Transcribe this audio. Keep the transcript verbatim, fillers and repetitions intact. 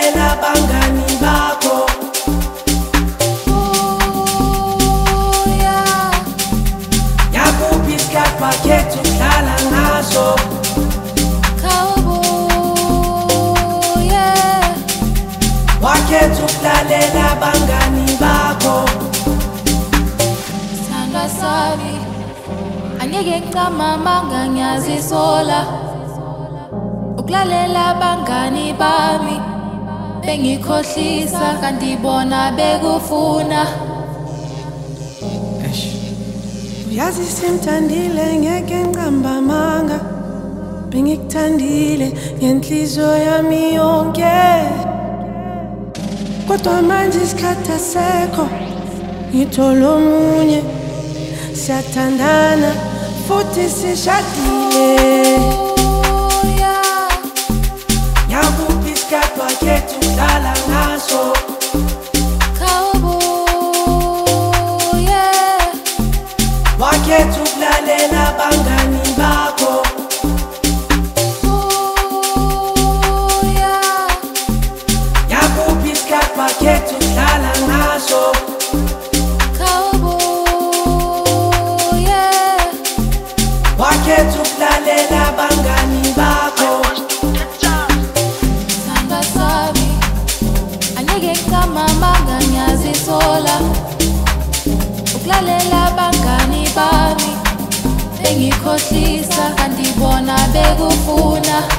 ukulalela bangani bakho. Yakuphi isikhathi bakhetha ukudlala ngaso. Wakhetha ukulalela bangani bakho. Sandwa sami angeke ngicamamanga ngiyazisola ukulalela bangani bami bengikhohlisa kanti bona bekufuna. Uyazi simthandile ngeke ngiqamba amanga, bengikuthandile ngenhliziyo yami yonke, kodwa manje isikhathi asekho, ngithola omunye, siyathandana futhi sishadile. Yakuphi isikhathi bakhetha ukudlala ngaso. Wakhetha ukulalela bangani bakho. Yakuphi isikhathi bakhetha ukudlala ngaso. Wakhetha ukulalela bangani bakho. Sandwa sami angeke ngicamamanga ngiyazisola ukulalela bangani bami bengikhohlisa kanti bona bekufuna.